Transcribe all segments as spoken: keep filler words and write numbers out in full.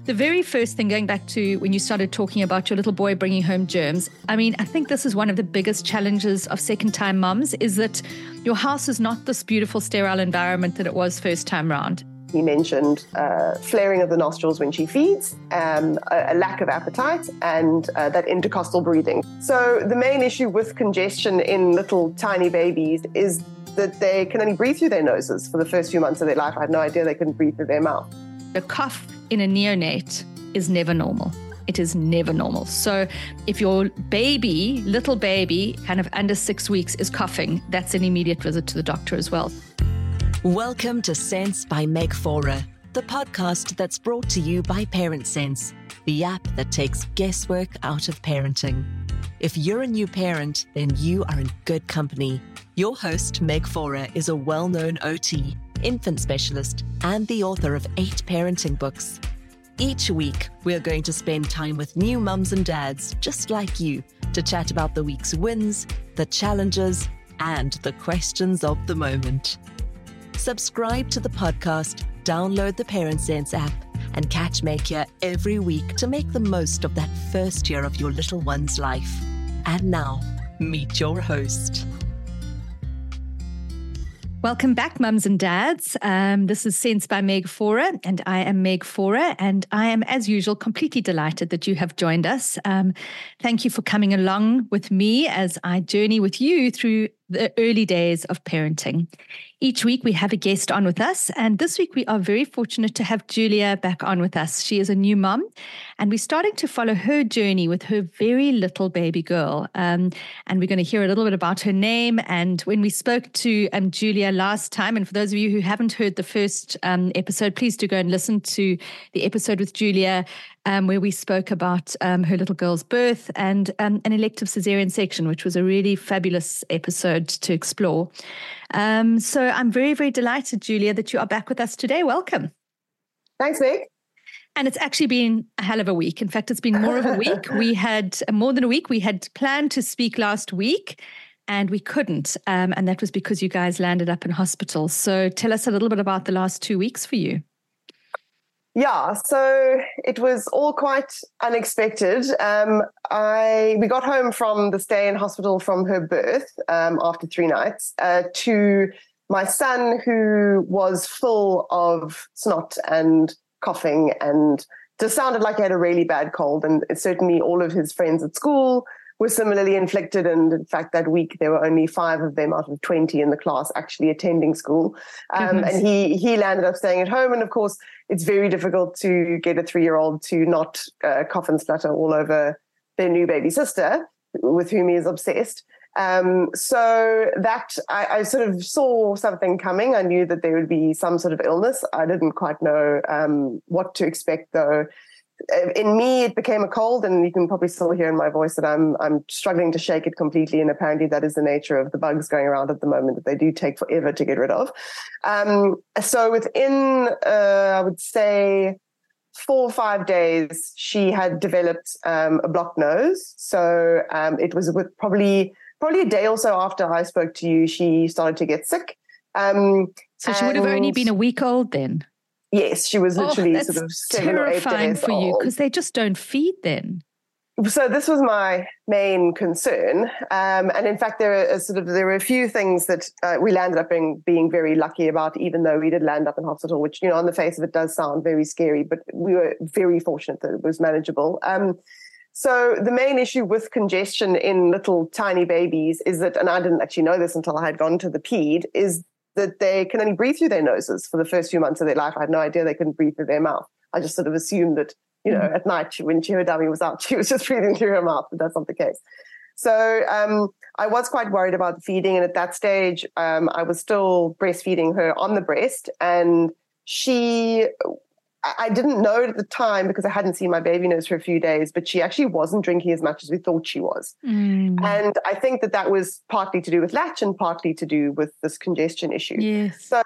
The very first thing, going back to when you started talking about your little boy bringing home germs, I mean, I think this is one of the biggest challenges of second-time mums, is that your house is not this beautiful, sterile environment that it was first time round. He mentioned uh, flaring of the nostrils when she feeds, um, a, a lack of appetite, and uh, that intercostal breathing. So the main issue with congestion in little tiny babies is that they can only breathe through their noses for the first few months of their life. I had no idea they couldn't breathe through their mouth. A cough in a neonate is never normal. It is never normal. So if your baby, little baby, kind of under six weeks is coughing, that's an immediate visit to the doctor as well. Welcome to Sense by Meg Forer, the podcast that's brought to you by Parent Sense, the app that takes guesswork out of parenting. If you're a new parent, then you are in good company. Your host, Meg Forer, is a well-known O T, infant specialist, and the author of eight parenting books. Each week, we're going to spend time with new mums and dads just like you to chat about the week's wins, the challenges, and the questions of the moment. Subscribe to the podcast, download the Parent Sense app, and catch Meg here every week to make the most of that first year of your little one's life. And now, meet your host. Welcome back, mums and dads. Um, this is Sense by Meg Forer, and I am Meg Forer, and I am, as usual, completely delighted that you have joined us. Um, thank you for coming along with me as I journey with you through the early days of parenting. Each week we have a guest on with us, and this week we are very fortunate to have Julia back on with us. She is a new mum, and we're starting to follow her journey with her very little baby girl. Um, and we're going to hear a little bit about her name. And when we spoke to um, Julia last time, and for those of you who haven't heard the first um, episode, please do go and listen to the episode with Julia Um, where we spoke about um, her little girl's birth and um, an elective cesarean section, which was a really fabulous episode to explore. Um, so I'm very, very delighted, Julia, that you are back with us today. Welcome. Thanks, Meg. And it's actually been a hell of a week. In fact, it's been more of a week. We had uh, more than a week. We had planned to speak last week, and we couldn't. Um, and that was because you guys landed up in hospital. So tell us a little bit about the last two weeks for you. Yeah, so it was all quite unexpected. Um, I we got home from the stay in hospital from her birth um, after three nights uh, to my son, who was full of snot and coughing and just sounded like he had a really bad cold. And certainly all of his friends at school were similarly inflicted. And in fact, that week, there were only five of them out of twenty in the class actually attending school. Um, and he he landed up staying at home. And of course, it's very difficult to get a three-year-old to not uh, cough and splutter all over their new baby sister, with whom he is obsessed. Um, so that I, I sort of saw something coming. I knew that there would be some sort of illness. I didn't quite know um, what to expect, though. In me, it became a cold, and you can probably still hear in my voice that I'm I'm struggling to shake it completely. And apparently, that is the nature of the bugs going around at the moment, that they do take forever to get rid of. Um, so within, uh, I would say, four or five days, she had developed um, a blocked nose. So um, it was with probably probably a day or so after I spoke to you, she started to get sick. Um, so she would have only been a week old then. Yes, she was literally oh, sort of seven or eight days terrifying for old. you, because they just don't feed then. So this was my main concern, um, and in fact, there are sort of there were a few things that uh, we landed up being being very lucky about, even though we did land up in hospital, which, you know, on the face of it does sound very scary, but we were very fortunate that it was manageable. Um, so the main issue with congestion in little tiny babies is that, and I didn't actually know this until I had gone to the ped, is that they can only breathe through their noses for the first few months of their life. I had no idea they couldn't breathe through their mouth. I just sort of assumed that, you know, mm-hmm. at night when she, her dummy was out, she was just breathing through her mouth, but that's not the case. So um, I was quite worried about the feeding. And at that stage, um, I was still breastfeeding her on the breast. And she, I didn't know it at the time because I hadn't seen my baby nose for a few days, but she actually wasn't drinking as much as we thought she was. Mm. And I think that that was partly to do with latch and partly to do with this congestion issue. Yes. So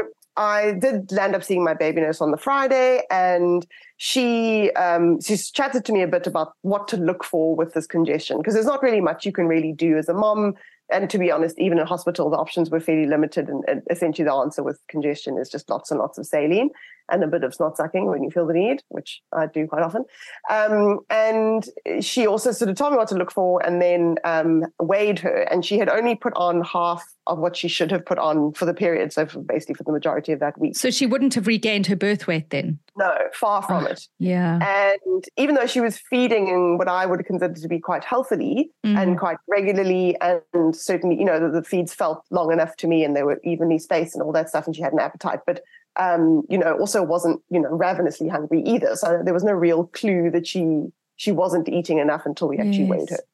I did land up seeing my baby nurse on the Friday, and she um, she's chatted to me a bit about what to look for with this congestion, because there's not really much you can really do as a mom. And to be honest, even in hospital, the options were fairly limited. And, and essentially the answer with congestion is just lots and lots of saline. and a bit of snot sucking when you feel the need, which I do quite often. Um, and she also sort of told me what to look for and then um, weighed her. And she had only put on half of what she should have put on for the period. So for basically for the majority of that week. So she wouldn't have regained her birth weight then? No, far from oh, it. Yeah. And even though she was feeding in what I would consider to be quite healthily mm. and quite regularly, and certainly, you know, the, the feeds felt long enough to me and they were evenly spaced and all that stuff, and she had an appetite, but, um, you know, also wasn't, you know, ravenously hungry either. So there was no real clue that she she wasn't eating enough until we actually yes. weighed her.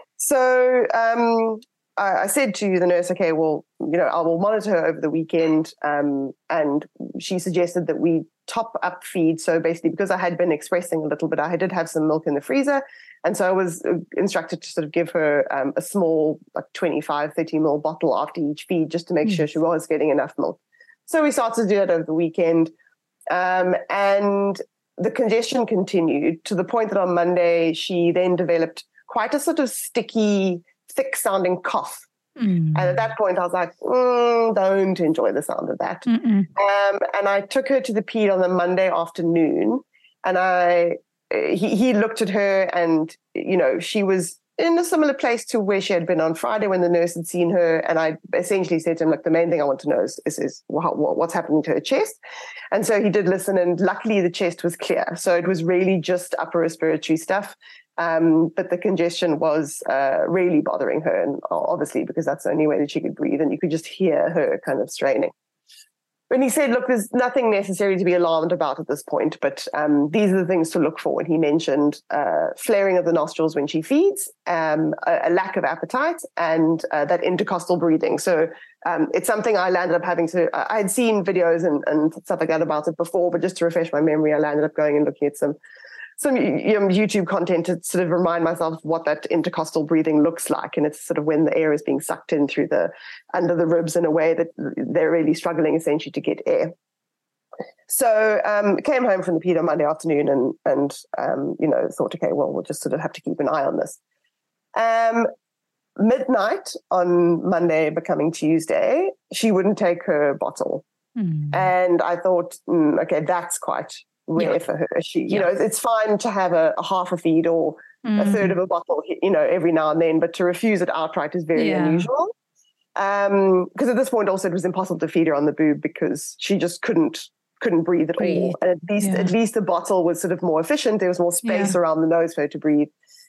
So um, I, I said to the nurse, okay, well, you know, I will monitor her over the weekend. Um, and she suggested that we top up feed. So basically, because I had been expressing a little bit, I did have some milk in the freezer. And so I was instructed to sort of give her um, a small, like twenty-five, thirty mil bottle after each feed, just to make mm. sure she was getting enough milk. So we started to do that over the weekend. Um, and the congestion continued to the point that on Monday, she then developed quite a sort of sticky, thick-sounding cough. Mm. And at that point, I was like, mm, don't enjoy the sound of that. Um, and I took her to the ped on the Monday afternoon, and I he, he looked at her, and, you know, she was in a similar place to where she had been on Friday when the nurse had seen her. And I essentially said to him, look, the main thing I want to know is, is, is what, what's happening to her chest. And so he did listen, and luckily the chest was clear. So it was really just upper respiratory stuff. Um, but the congestion was uh, really bothering her, and obviously because that's the only way that she could breathe, and you could just hear her kind of straining. And he said, look, there's nothing necessary to be alarmed about at this point, but um, these are the things to look for. And he mentioned uh, flaring of the nostrils when she feeds, um, a, a lack of appetite, and uh, that intercostal breathing. So um, it's something I landed up having to, I had seen videos and, and stuff like that about it before, but just to refresh my memory, I landed up going and looking at some some you know, YouTube content to sort of remind myself what that intercostal breathing looks like. And it's sort of when the air is being sucked in through the, under the ribs in a way that they're really struggling essentially to get air. So um, came home from the ped on Monday afternoon and, and um, you know, thought, okay, well, we'll just sort of have to keep an eye on this. Um, midnight on Monday becoming Tuesday, she wouldn't take her bottle. Mm. And I thought, mm, okay, that's quite rare yeah. for her. She, you yeah. know, it's fine to have a, a half a feed or mm-hmm. a third of a bottle, you know, every now and then, but to refuse it outright is very yeah. unusual. Um, because at this point also it was impossible to feed her on the boob because she just couldn't couldn't breathe at breathe. all. And at least yeah. at least the bottle was sort of more efficient. There was more space yeah. around the nose for her to breathe.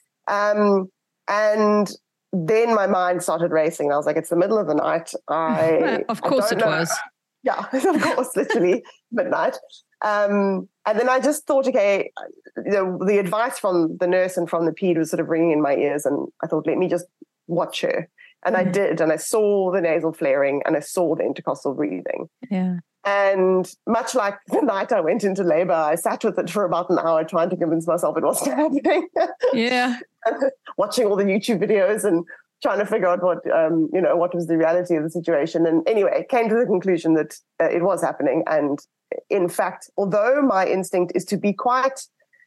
Um, and then my mind started racing. I was like, it's the middle of the night. I of course I it know. was. Yeah, of course, literally midnight. Um, and then I just thought, okay, you know, the advice from the nurse and from the ped was sort of ringing in my ears, and I thought, let me just watch her. And mm-hmm. I did, and I saw the nasal flaring, and I saw the intercostal breathing. Yeah. And much like the night I went into labor, I sat with it for about an hour trying to convince myself it wasn't happening. Yeah. Watching all the YouTube videos and trying to figure out what, um, you know, what was the reality of the situation. And anyway, came to the conclusion that uh, it was happening. And in fact, although my instinct is to be quite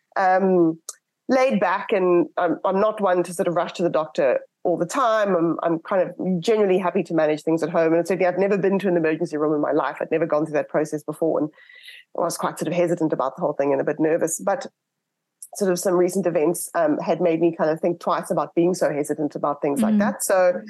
um, laid back, and I'm, I'm not one to sort of rush to the doctor all the time, I'm, I'm kind of genuinely happy to manage things at home. And certainly I've never been to an emergency room in my life. I'd never gone through that process before. And I was quite sort of hesitant about the whole thing and a bit nervous. But sort of some recent events um, had made me kind of think twice about being so hesitant about things mm-hmm. like that. So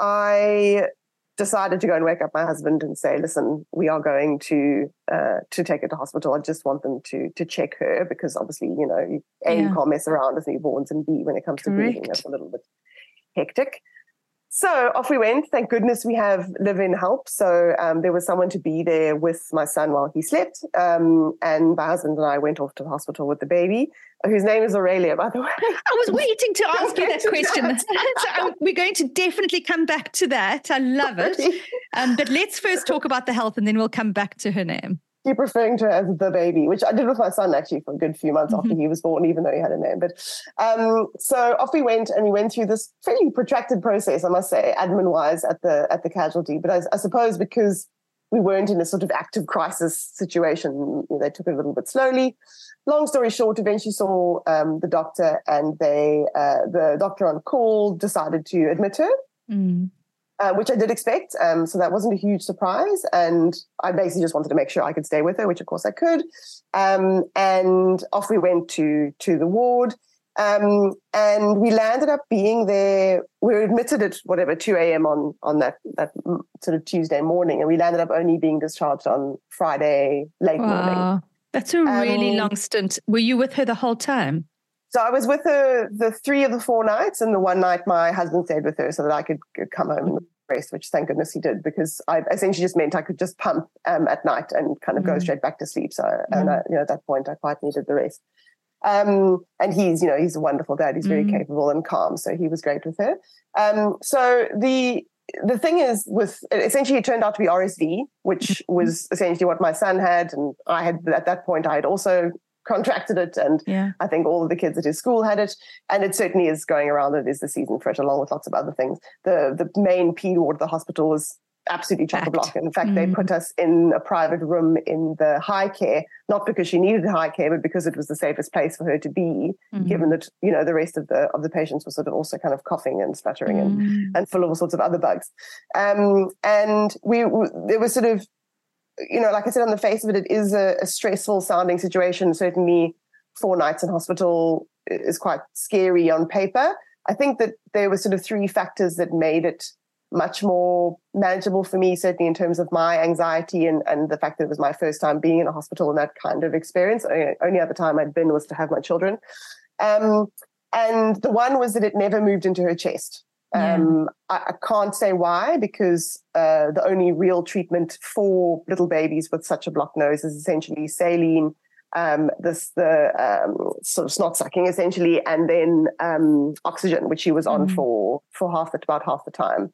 I decided to go and wake up my husband and say, listen, we are going to uh, to take her to hospital. I just want them to to check her because obviously, you know, A, yeah. you can't mess around with newborns, and B, when it comes Correct. to breathing, that's a little bit hectic. So off we went. Thank goodness we have live-in help. So um, there was someone to be there with my son while he slept. Um, and my husband and I went off to the hospital with the baby, whose name is Aurelia, by the way. I was waiting to ask you that question. So we're going to definitely come back to that. I love it. Um, but let's first talk about the health, and then we'll come back to her name. Keep referring to her as the baby, which I did with my son actually for a good few months mm-hmm. after he was born, even though he had a name. But um, so off we went, and we went through this fairly protracted process, I must say, admin-wise at the at the casualty. But I, I suppose because we weren't in a sort of active crisis situation, you know, they took it a little bit slowly. Long story short, eventually saw um, the doctor, and they uh, the doctor on call decided to admit her. Mm. uh, which I did expect. Um, so that wasn't a huge surprise. And I basically just wanted to make sure I could stay with her, which of course I could. Um, and off we went to, to the ward. Um, and we landed up being there. We were admitted at whatever, two a.m. on, on that, that sort of Tuesday morning. And we landed up only being discharged on Friday late wow. morning. That's a really um, long stint. Were you with her the whole time? So I was with her the three of the four nights, and the one night my husband stayed with her so that I could, could come home and rest, which thank goodness he did, because I essentially just meant I could just pump um, at night and kind of mm. go straight back to sleep. So mm. and I, you know, at that point, I quite needed the rest. Um, and he's, you know, he's a wonderful dad. He's very mm. capable and calm, so he was great with her. Um, so the the thing is, with essentially it turned out to be R S V, which was essentially what my son had, and I had at that point I had also contracted it, and yeah. I think all of the kids at his school had it, and it certainly is going around. It is the season for it, along with lots of other things. The the main P ward of the hospital was absolutely chock-a-block. In fact, mm. they put us in a private room in the high care, not because she needed high care, but because it was the safest place for her to be, mm. given that, you know, the rest of the of the patients were sort of also kind of coughing and sputtering mm. and, and full of all sorts of other bugs. Um, and we, we there was sort of, you know, like I said, on the face of it, it is a, a stressful sounding situation. Certainly four nights in hospital is quite scary on paper. I think that there were sort of three factors that made it much more manageable for me, certainly in terms of my anxiety and, and the fact that it was my first time being in a hospital and that kind of experience. The only other time I'd been was to have my children. Um, and the one was that it never moved into her chest. Um, yeah. I, I can't say why, because uh, the only real treatment for little babies with such a blocked nose is essentially saline, um, this the um, sort of snot sucking essentially, and then um, oxygen, which she was on mm. for for half the about half the time.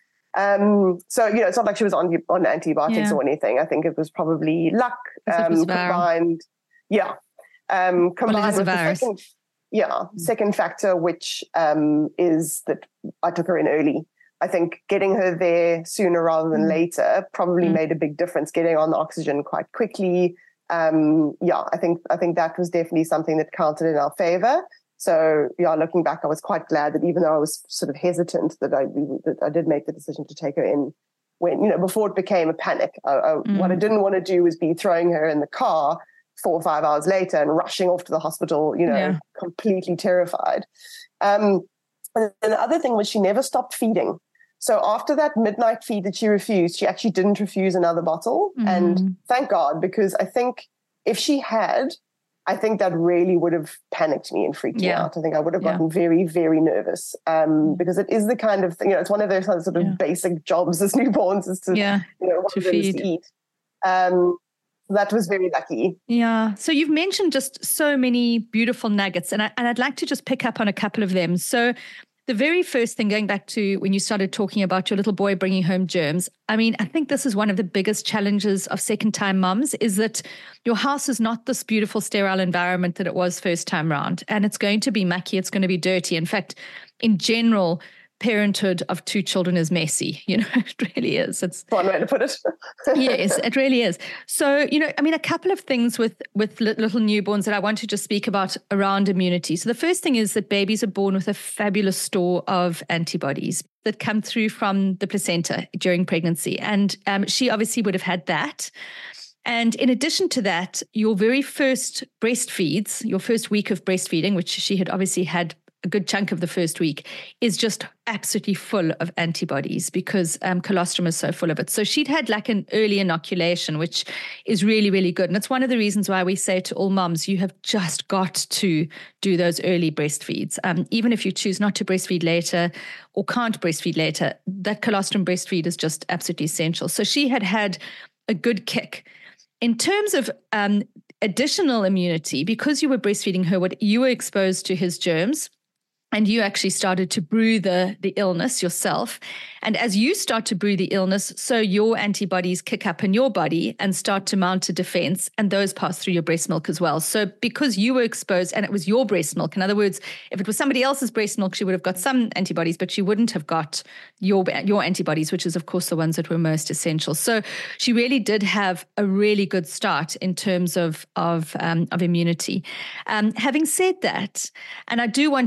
Um, so you know, it's not like she was on on antibiotics yeah. or anything. I think it was probably luck um, combined. Yeah, um, combined well, with the second. Yeah, second factor, which um, is that I took her in early. I think getting her there sooner rather than mm. later probably mm. made a big difference. Getting on the oxygen quite quickly. Um, yeah, I think I think that was definitely something that counted in our favor. So yeah, looking back, I was quite glad that even though I was sort of hesitant, that I that I did make the decision to take her in when, you know, before it became a panic. I, I, mm. What I didn't want to do was be throwing her in the car four or five hours later and rushing off to the hospital, you know, yeah. completely terrified. Um, and the other thing was she never stopped feeding. So after that midnight feed that she refused, she actually didn't refuse another bottle. Mm. And thank God, because I think if she had, I think that really would have panicked me and freaked yeah. me out. I think I would have gotten yeah. very, very nervous um, because it is the kind of thing, you know, it's one of those sort of yeah. basic jobs as newborns is to, yeah. you know, to feed. To eat. Um, that was very lucky. Yeah. So you've mentioned just so many beautiful nuggets, and, I, and I'd like to just pick up on a couple of them. So the very first thing, going back to when you started talking about your little boy bringing home germs, I mean, I think this is one of the biggest challenges of second-time mums, is that your house is not this beautiful, sterile environment that it was first time round. And it's going to be mucky. It's going to be dirty. In fact, in general, parenthood of two children is messy. You know, it really is. It's one way to put it. Yes, it really is. So, you know, I mean, a couple of things with, with little newborns that I want to just speak about around immunity. So the first thing is that babies are born with a fabulous store of antibodies that come through from the placenta during pregnancy. And um, she obviously would have had that. And in addition to that, your very first breastfeeds, your first week of breastfeeding, which she had obviously had a good chunk of the first week, is just absolutely full of antibodies because um, colostrum is so full of it. So she'd had like an early inoculation, which is really, really good. And it's one of the reasons why we say to all moms, you have just got to do those early breastfeeds. Um, even if you choose not to breastfeed later or can't breastfeed later, that colostrum breastfeed is just absolutely essential. So she had had a good kick. In terms of um, additional immunity, because you were breastfeeding her, what you were exposed to his germs, and you actually started to brew the, the illness yourself. And as you start to brew the illness, so your antibodies kick up in your body and start to mount a defense, and those pass through your breast milk as well. So because you were exposed and it was your breast milk, in other words, if it was somebody else's breast milk, she would have got some antibodies, but she wouldn't have got your, your antibodies, which is, of course, the ones that were most essential. So she really did have a really good start in terms of, of, um, of immunity. Um, having said that, and I do want to reiterate,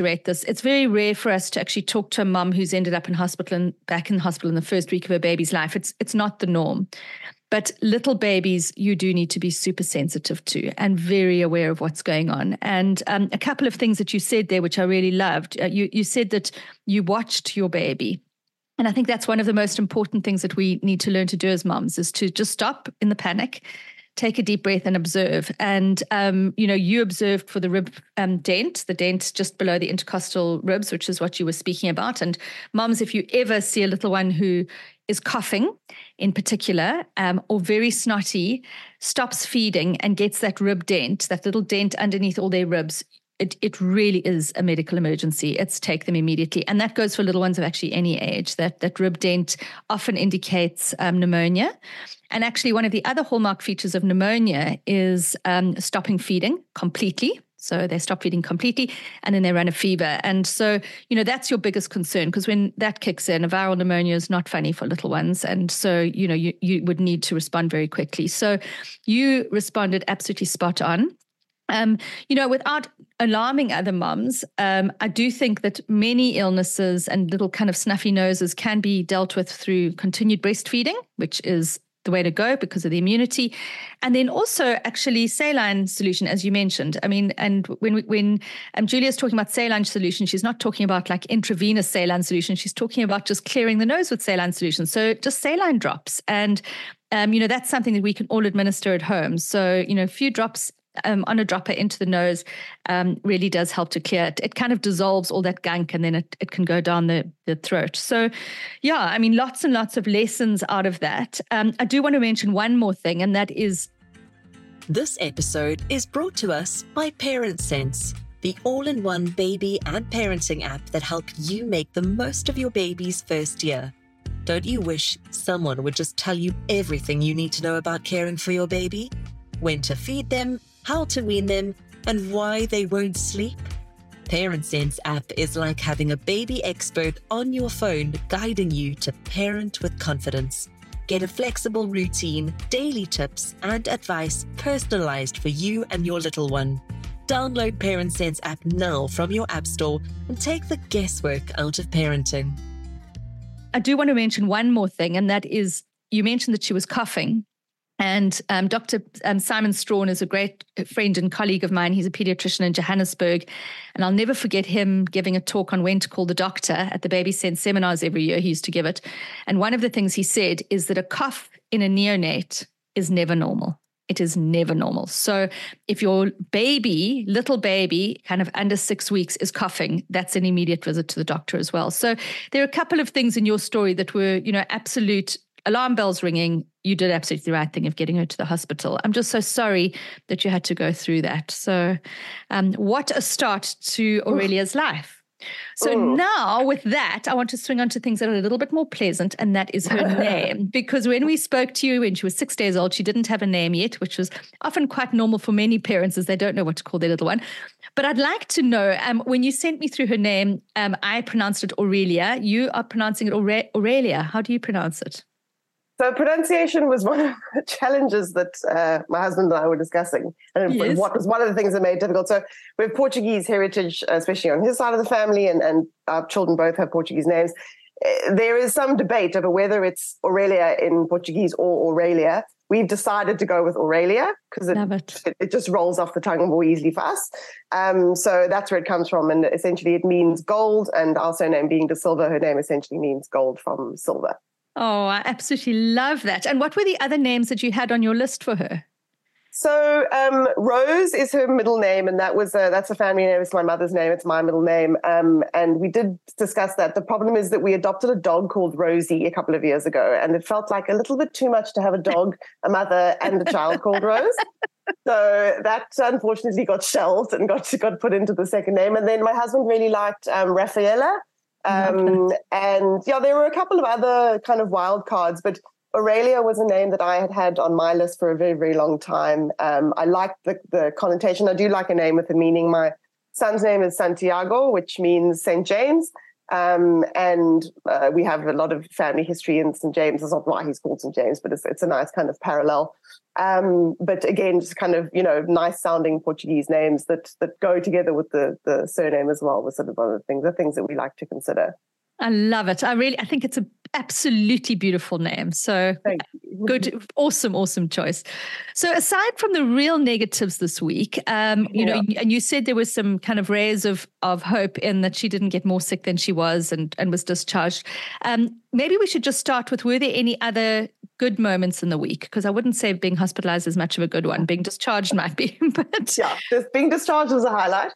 reiterate this. It's very rare for us to actually talk to a mum who's ended up in hospital and back in hospital in the first week of her baby's life. It's it's not the norm. But little babies, you do need to be super sensitive to and very aware of what's going on. And um, a couple of things that you said there, which I really loved. Uh, you, you said that you watched your baby. And I think that's one of the most important things that we need to learn to do as moms, is to just stop in the panic, take a deep breath and observe. And, um, you know, you observed for the rib um, dent, the dent just below the intercostal ribs, which is what you were speaking about. And moms, if you ever see a little one who is coughing in particular, um, or very snotty, stops feeding and gets that rib dent, that little dent underneath all their ribs, It, it really is a medical emergency. It's take them immediately. And that goes for little ones of actually any age. That, that rib dent often indicates um, pneumonia. And actually one of the other hallmark features of pneumonia is um, stopping feeding completely. So they stop feeding completely and then they run a fever. And so, you know, that's your biggest concern, because when that kicks in, a viral pneumonia is not funny for little ones. And so, you know, you, you would need to respond very quickly. So you responded absolutely spot on. Um, you know, without alarming other mums, um, I do think that many illnesses and little kind of snuffy noses can be dealt with through continued breastfeeding, which is the way to go because of the immunity. And then also actually saline solution, as you mentioned. I mean, and when we, when um, Julia's talking about saline solution, she's not talking about like intravenous saline solution. She's talking about just clearing the nose with saline solution. So just saline drops. And, um, you know, that's something that we can all administer at home. So, you know, a few drops Um, on a dropper into the nose um, really does help to clear it. It kind of dissolves all that gunk and then it, it can go down the, the throat. So yeah, I mean, lots and lots of lessons out of that. Um, I do want to mention one more thing, and that is... This episode is brought to us by ParentSense, the all-in-one baby and parenting app that helps you make the most of your baby's first year. Don't you wish someone would just tell you everything you need to know about caring for your baby? When to feed them, how to wean them, and why they won't sleep? ParentSense app is like having a baby expert on your phone guiding you to parent with confidence. Get a flexible routine, daily tips, and advice personalized for you and your little one. Download ParentSense app now from your app store and take the guesswork out of parenting. I do want to mention one more thing, and that is, you mentioned that she was coughing. And um, Doctor Um, Simon Strawn is a great friend and colleague of mine. He's a pediatrician in Johannesburg. And I'll never forget him giving a talk on when to call the doctor at the Baby Sense seminars every year. He used to give it. And one of the things he said is that a cough in a neonate is never normal. It is never normal. So if your baby, little baby, kind of under six weeks is coughing, that's an immediate visit to the doctor as well. So there are a couple of things in your story that were, you know, absolute alarm bells ringing. You did absolutely the right thing of getting her to the hospital. I'm just so sorry that you had to go through that. So um, what a start to Aurelia's life. So Ooh. Now with that, I want to swing on to things that are a little bit more pleasant, and that is her name. Because when we spoke to you when she was six days old, she didn't have a name yet, which was often quite normal for many parents as they don't know what to call their little one. But I'd like to know, um, when you sent me through her name, um, I pronounced it Aurelia. You are pronouncing it Aure- Aurelia. How do you pronounce it? So pronunciation was one of the challenges that uh, my husband and I were discussing, and yes. what was one of the things that made it difficult. So we have Portuguese heritage, especially on his side of the family, and, and our children both have Portuguese names. There is some debate over whether it's Aurelia in Portuguese or Aurelia. We've decided to go with Aurelia because it, it. it just rolls off the tongue more easily for us. Um, so that's where it comes from. And essentially it means gold, and our surname being De Silva, her name essentially means gold from silver. Oh, I absolutely love that. And what were the other names that you had on your list for her? So um, Rose is her middle name, and that was a, that's a family name. It's my mother's name. It's my middle name. Um, and we did discuss that. The problem is that we adopted a dog called Rosie a couple of years ago, and it felt like a little bit too much to have a dog, a mother, and a child called Rose. So that unfortunately got shelved and got got put into the second name. And then my husband really liked um, Rafaela. Um, and yeah, there were a couple of other kind of wild cards, but Aurelia was a name that I had had on my list for a very, very long time. Um, I like the, the connotation. I do like a name with a meaning. My son's name is Santiago, which means Saint James. Um, and uh, we have a lot of family history in Saint James. That's not why he's called Saint James, but it's, it's a nice kind of parallel. Um, but again, just kind of, you know, nice sounding Portuguese names that that go together with the the surname as well was sort of one of the things, the things that we like to consider. I love it. I really, I think it's an absolutely beautiful name. So good, awesome, awesome choice. So aside from the real negatives this week, um, you yeah. know, and you said there was some kind of rays of of hope in that she didn't get more sick than she was and, and was discharged. Um, maybe we should just start with, were there any other good moments in the week? Because I wouldn't say being hospitalized is much of a good one. Being discharged might be, but yeah, being discharged was a highlight.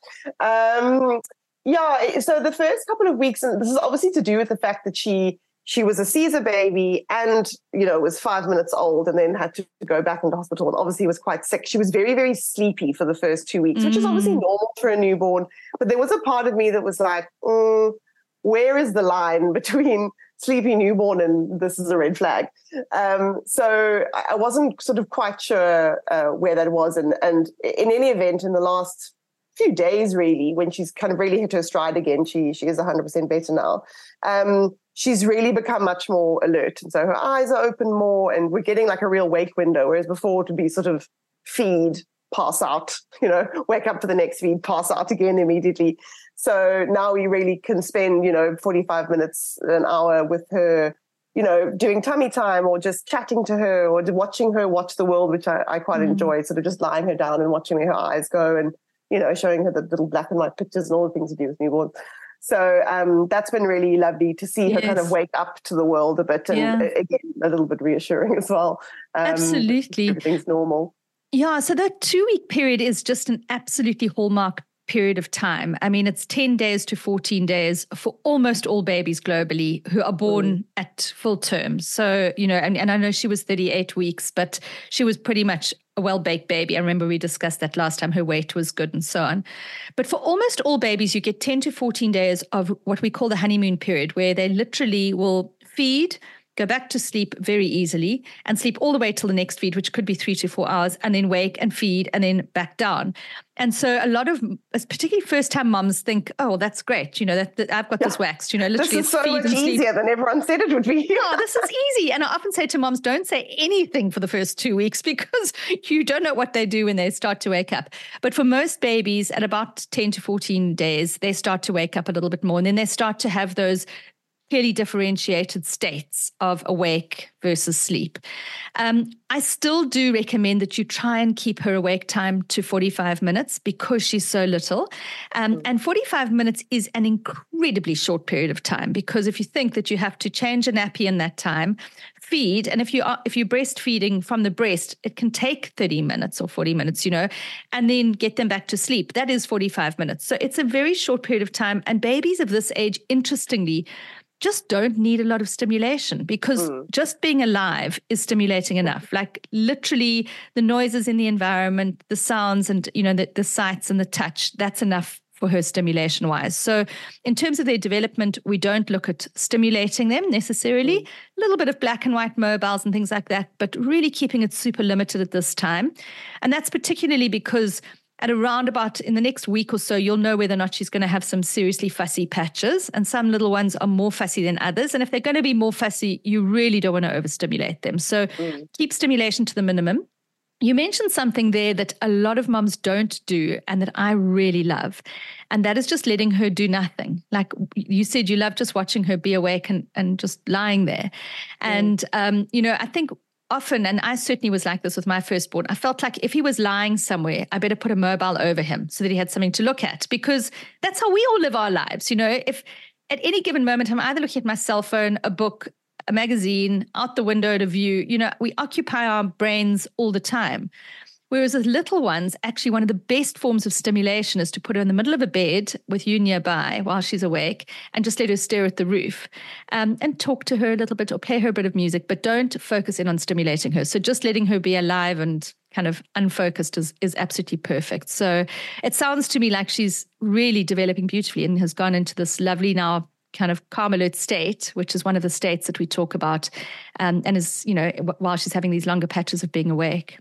Um, Yeah, so the first couple of weeks, and this is obviously to do with the fact that she she was a Caesar baby and, you know, was five minutes old and then had to go back into hospital and obviously was quite sick. She was very, very sleepy for the first two weeks, mm. which is obviously normal for a newborn. But there was a part of me that was like, mm, where is the line between sleepy newborn and this is a red flag? Um, so I wasn't sort of quite sure uh, where that was. And, and in any event, in the last few days, really, when she's kind of really hit her stride again, she she is one hundred percent better now. Um, she's really become much more alert. And so her eyes are open more and we're getting like a real wake window, whereas before it would be sort of feed, pass out, you know, wake up for the next feed, pass out again immediately. So now we really can spend, you know, forty-five minutes, an hour with her, you know, doing tummy time or just chatting to her or watching her watch the world, which I, I quite mm. enjoy, sort of just lying her down and watching where her eyes go and, you know, showing her the little black and white pictures and all the things to do with newborns. So um, that's been really lovely to see her yes. kind of wake up to the world a bit and yeah. again, a little bit reassuring as well. Um, Absolutely. Everything's normal. Yeah, so that two-week period is just an absolutely hallmark period of time. I mean, it's ten days to fourteen days for almost all babies globally who are born mm. at full term. So, you know, and, and I know she was thirty-eight weeks, but she was pretty much a well-baked baby. I remember we discussed that last time. Her weight was good and so on. But for almost all babies, you get ten to fourteen days of what we call the honeymoon period, where they literally will feed, go back to sleep very easily and sleep all the way till the next feed, which could be three to four hours, and then wake and feed and then back down. And so a lot of, particularly first-time moms think, oh, well, that's great. You know, that, that I've got yeah. this waxed, you know, literally this is so feed much and sleep. easier than everyone said it would be. Yeah, this is easy. And I often say to moms, don't say anything for the first two weeks because you don't know what they do when they start to wake up. But for most babies at about ten to fourteen days, they start to wake up a little bit more. And then they start to have those clearly differentiated states of awake versus sleep. Um, I still do recommend that you try and keep her awake time to forty-five minutes because she's so little. Um, mm. And forty-five minutes is an incredibly short period of time because if you think that you have to change a nappy in that time, feed, and if you are if you're breastfeeding from the breast, it can take thirty minutes or forty minutes, you know, and then get them back to sleep. That is forty-five minutes. So it's a very short period of time. And babies of this age, interestingly, just don't need a lot of stimulation because mm. just being alive is stimulating enough. Like literally the noises in the environment, the sounds and, you know, the, the sights and the touch, that's enough for her stimulation wise. So in terms of their development, we don't look at stimulating them necessarily, mm. a little bit of black and white mobiles and things like that, but really keeping it super limited at this time. And that's particularly because at around about in the next week or so, you'll know whether or not she's going to have some seriously fussy patches. And some little ones are more fussy than others. And if they're going to be more fussy, you really don't want to overstimulate them. So mm. keep stimulation to the minimum. You mentioned something there that a lot of moms don't do and that I really love. And that is just letting her do nothing. Like you said, you love just watching her be awake and, and just lying there. Mm. And, um, you know, I think often, and I certainly was like this with my firstborn, I felt like if he was lying somewhere, I better put a mobile over him so that he had something to look at because that's how we all live our lives. You know, if at any given moment, I'm either looking at my cell phone, a book, a magazine, out the window at a view, you know, we occupy our brains all the time. Whereas with little ones, actually one of the best forms of stimulation is to put her in the middle of a bed with you nearby while she's awake and just let her stare at the roof um, and talk to her a little bit or play her a bit of music, but don't focus in on stimulating her. So just letting her be alive and kind of unfocused is, is absolutely perfect. So it sounds to me like she's really developing beautifully and has gone into this lovely now kind of calm alert state, which is one of the states that we talk about um, and is, you know, while she's having these longer patches of being awake.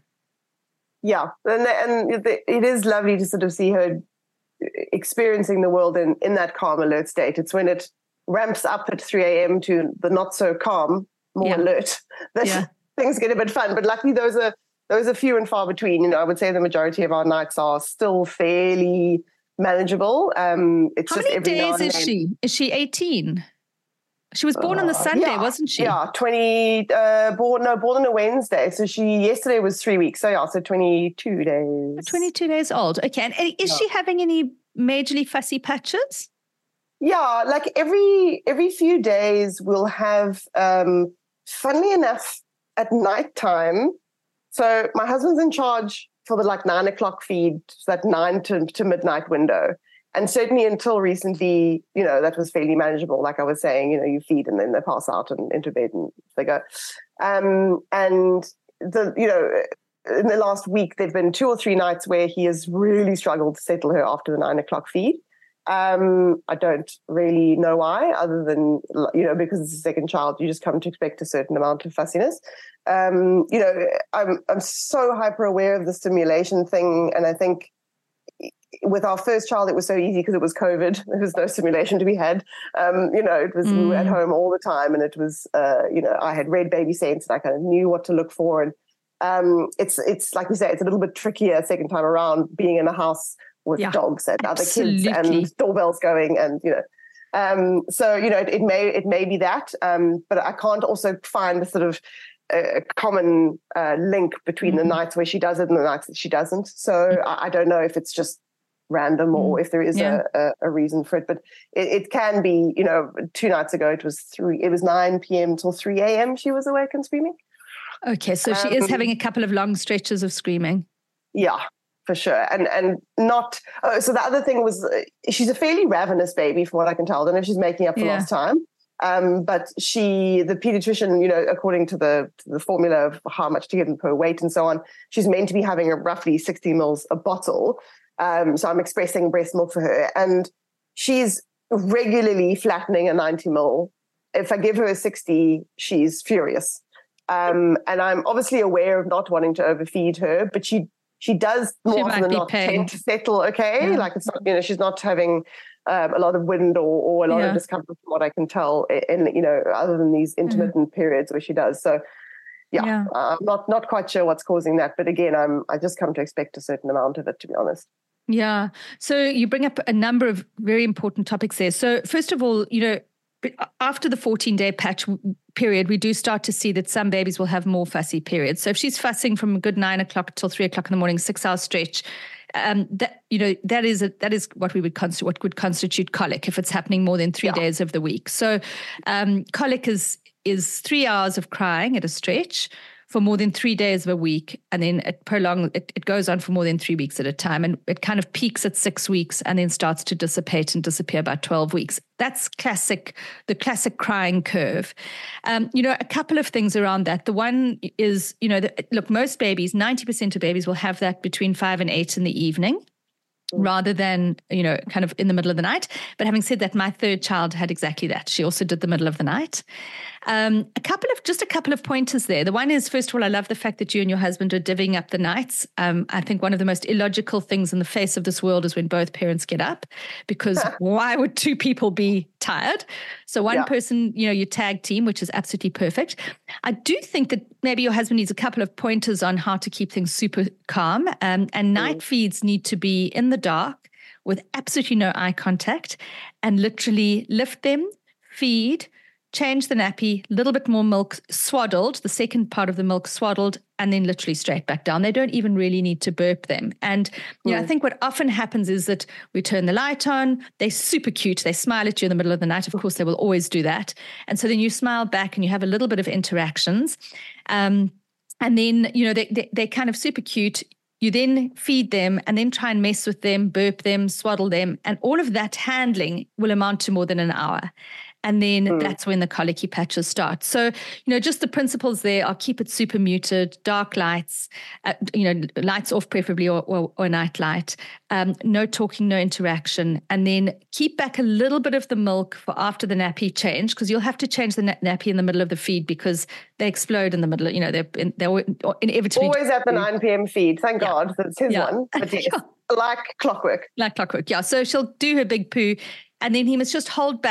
Yeah, and, and it is lovely to sort of see her experiencing the world in, in that calm alert state. It's when it ramps up at three a.m. to the not so calm, more yeah. alert, that yeah. things get a bit fun. But luckily those are those are few and far between. You know, I would say the majority of our nights are still fairly manageable. Um, it's How just many every days now and is then. she? Is she eighteen? She was born uh, on the Sunday, yeah, wasn't she? Yeah, twenty. Uh, born no, born on a Wednesday. So she yesterday was three weeks. So yeah, so twenty-two days. Twenty-two days old. Okay, and is yeah. she having any majorly fussy patches? Yeah, like every every few days we'll have. Um, funnily enough, at nighttime. So my husband's in charge for the like nine o'clock feed, so that nine to, to midnight window. And certainly until recently, you know, that was fairly manageable. Like I was saying, you know, you feed and then they pass out and into bed and they go. Um, and, the you know, in the last week, there have been two or three nights where he has really struggled to settle her after the nine o'clock feed. Um, I don't really know why, other than, you know, because it's a second child, you just come to expect a certain amount of fussiness. Um, you know, I'm I'm so hyper aware of the stimulation thing. And I think with our first child, it was so easy because it was COVID. There was no stimulation to be had. Um, you know, it was, mm. we were at home all the time, and it was, uh, you know, I had read Baby Sense and I kind of knew what to look for. And um, it's, it's like you say, it's a little bit trickier second time around being in a house with yeah, dogs and absolutely. other kids and doorbells going and, you know. Um, so, you know, it, it may it may be that, um, but I can't also find the sort of a common uh, link between mm-hmm. the nights where she does it and the nights that she doesn't. So mm-hmm. I, I don't know if it's just random or if there is yeah. a, a, a reason for it, but it, it can be, you know, two nights ago it was three, it was nine p.m. till three a.m. she was awake and screaming. Okay, so um, she is having a couple of long stretches of screaming. Yeah, for sure. And and not, oh, so the other thing was uh, she's a fairly ravenous baby from what I can tell. I don't know if she's making up for yeah. lost time. Um, but she, the pediatrician, you know, according to the to the formula of how much to give them per weight and so on, she's meant to be having a roughly sixty mils a bottle. Um, so I'm expressing breast milk for her, and she's regularly flattening a ninety mil. If I give her a sixty, she's furious. Um, and I'm obviously aware of not wanting to overfeed her, but she she does more she often than not paid. tend to settle okay. Yeah. Like it's not, you know, she's not having um, a lot of wind or, or a lot yeah. of discomfort from what I can tell, in, you know, other than these intermittent mm. periods where she does. So yeah, yeah. Uh, I'm not not quite sure what's causing that, but again, I'm I just come to expect a certain amount of it, to be honest. Yeah. So you bring up a number of very important topics there. So first of all, you know, after the fourteen-day patch period, we do start to see that some babies will have more fussy periods. So if she's fussing from a good nine o'clock till three o'clock in the morning, six-hour stretch, um, that you know that is a, that is what we would constitute what would constitute colic if it's happening more than three yeah. days of the week. So um, colic is is three hours of crying at a stretch for more than three days of a week, and then it prolongs, it, it goes on for more than three weeks at a time, and it kind of peaks at six weeks and then starts to dissipate and disappear about twelve weeks. That's classic, the classic crying curve. Um, you know, a couple of things around that. The one is, you know, the, look, most babies, ninety percent of babies will have that between five and eight in the evening, rather than, you know, kind of in the middle of the night. But having said that, my third child had exactly that. She also did the middle of the night. Um, a couple of, just a couple of pointers there. The one is, first of all, I love the fact that you and your husband are divvying up the nights. Um, I think one of the most illogical things in the face of this world is when both parents get up, because why would two people be tired? So one yeah. person, you know, you tag team, which is absolutely perfect. I do think that maybe your husband needs a couple of pointers on how to keep things super calm. Um, and night mm. feeds need to be in the dark with absolutely no eye contact, and literally lift them, feed, change the nappy, a little bit more milk, swaddled, the second part of the milk swaddled, and then literally straight back down. They don't even really need to burp them. And you know, mm. I think what often happens is that we turn the light on, they're super cute, they smile at you in the middle of the night. Of course, they will always do that. And so then you smile back and you have a little bit of interactions. Um, and then, you know, they, they, they're kind of super cute. You then feed them and then try and mess with them, burp them, swaddle them. And all of that handling will amount to more than an hour. And then mm. that's when the colicky patches start. So, you know, just the principles there are keep it super muted, dark lights, uh, you know, lights off preferably, or, or, or night light, um, no talking, no interaction. And then keep back a little bit of the milk for after the nappy change, because you'll have to change the na- nappy in the middle of the feed because they explode in the middle. You know, they're, in, they're inevitably. Always at the nine p.m. feed. Thank yeah. God that's his yeah. one. But yes, like clockwork. Like clockwork, yeah. So she'll do her big poo, and then he must just hold back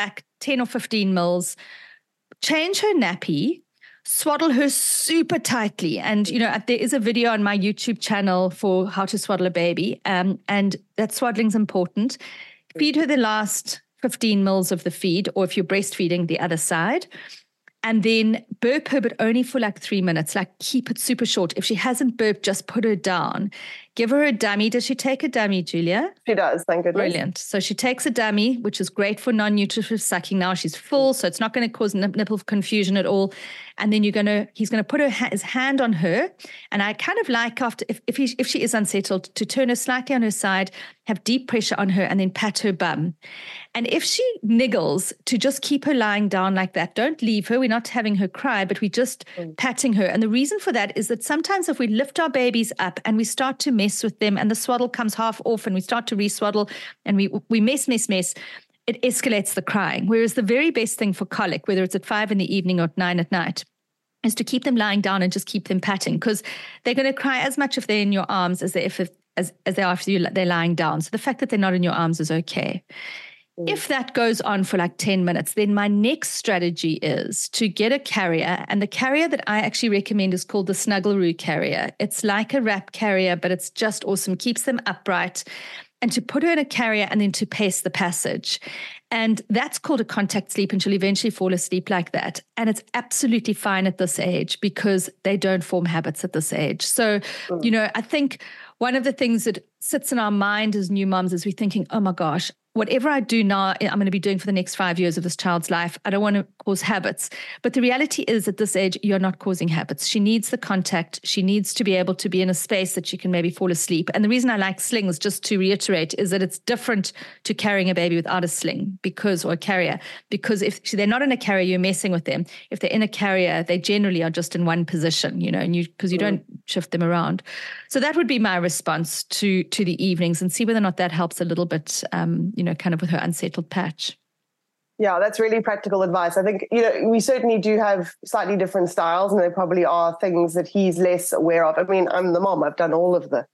ten or fifteen mils, change her nappy, swaddle her super tightly. And, you know, there is a video on my YouTube channel for how to swaddle a baby. Um, and that swaddling's important. Feed her the last fifteen mils of the feed, or if you're breastfeeding, the other side. And then burp her, but only for like three minutes. Like keep it super short. If she hasn't burped, just put her down. Give her a dummy. Does she take a dummy, Julia? She does, thank goodness. Brilliant. So she takes a dummy, which is great for non-nutritive sucking. Now she's full, so it's not going to cause nipple confusion at all. And then you're going to, he's going to put her, his hand on her. And I kind of like after, if if, he, if she is unsettled, to turn her slightly on her side, have deep pressure on her, and then pat her bum. And if she niggles, to just keep her lying down like that. Don't leave her. We're not having her cry, but we're just mm. patting her. And the reason for that is that sometimes if we lift our babies up and we start to mess with them and the swaddle comes half off and we start to re-swaddle and we we mess, mess, mess, it escalates the crying. Whereas the very best thing for colic, whether it's at five in the evening or at nine at night, is to keep them lying down and just keep them patting, because they're going to cry as much if they're in your arms as they if as, as they are if you, they're lying down. So the fact that they're not in your arms is okay. Mm. If that goes on for like ten minutes, then my next strategy is to get a carrier. And the carrier that I actually recommend is called the Snuggleroo carrier. It's like a wrap carrier, but it's just awesome. Keeps them upright. And to put her in a carrier and then to pace the passage. And that's called a contact sleep, and she'll eventually fall asleep like that. And it's absolutely fine at this age because they don't form habits at this age. So, mm. you know, I think one of the things that sits in our mind as new moms is we're thinking, oh my gosh, whatever I do now, I'm going to be doing for the next five years of this child's life. I don't want to cause habits. But the reality is at this age, you're not causing habits. She needs the contact. She needs to be able to be in a space that she can maybe fall asleep. And the reason I like slings, just to reiterate, is that it's different to carrying a baby without a sling because, or a carrier, because if they're not in a carrier, you're messing with them. If they're in a carrier, they generally are just in one position, you know, and you, because you mm. don't shift them around. So that would be my response to, to the evenings, and see whether or not that helps a little bit, um, you know, kind of with her unsettled patch. Yeah, that's really practical advice. I think, you know, we certainly do have slightly different styles, and there probably are things that he's less aware of. I mean, I'm the mom. I've done all of the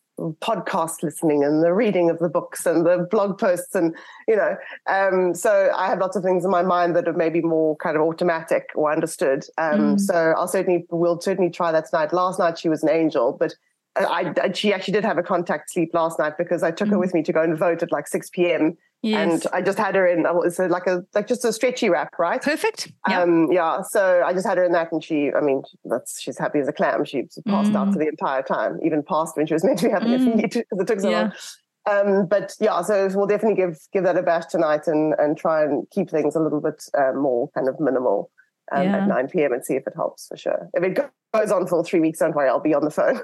podcast listening and the reading of the books and the blog posts, and, you know, um, so I have lots of things in my mind that are maybe more kind of automatic or understood. Um, mm. So I'll certainly, we'll certainly try that tonight. Last night she was an angel, but I, I, she actually did have a contact sleep last night because I took mm. her with me to go and vote at like six p.m. Yes. And I just had her in, it's like a like just a stretchy wrap, right? Perfect. Yep. Um, yeah. So I just had her in that, and she, I mean, that's she's happy as a clam. She passed mm. out for the entire time, even past when she was meant to be having mm. a feed because it took so yeah. long. Um, but yeah, so we'll definitely give give that a bash tonight and and try and keep things a little bit uh, more kind of minimal um, yeah. at nine p.m. and see if it helps for sure. If it goes on for three weeks, don't worry, I'll be on the phone.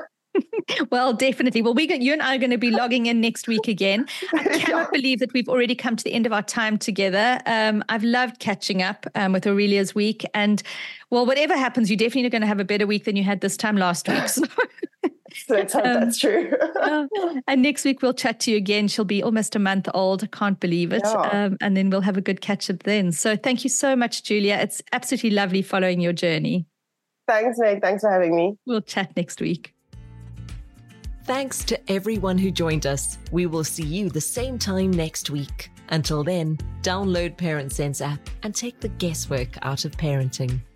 Well, definitely. Well, we got, you and I are going to be logging in next week again. I cannot yeah. believe that we've already come to the end of our time together. Um, I've loved catching up um, with Aurelia's week. And, well, whatever happens, you're definitely going to have a better week than you had this time last week. So. Let's hope um, that's true. uh, and next week we'll chat to you again. She'll be almost a month old. I can't believe it. Yeah. Um, and then we'll have a good catch up then. So thank you so much, Julia. It's absolutely lovely following your journey. Thanks, Meg. Thanks for having me. We'll chat next week. Thanks to everyone who joined us. We will see you the same time next week. Until then, download Parent Sense app and take the guesswork out of parenting.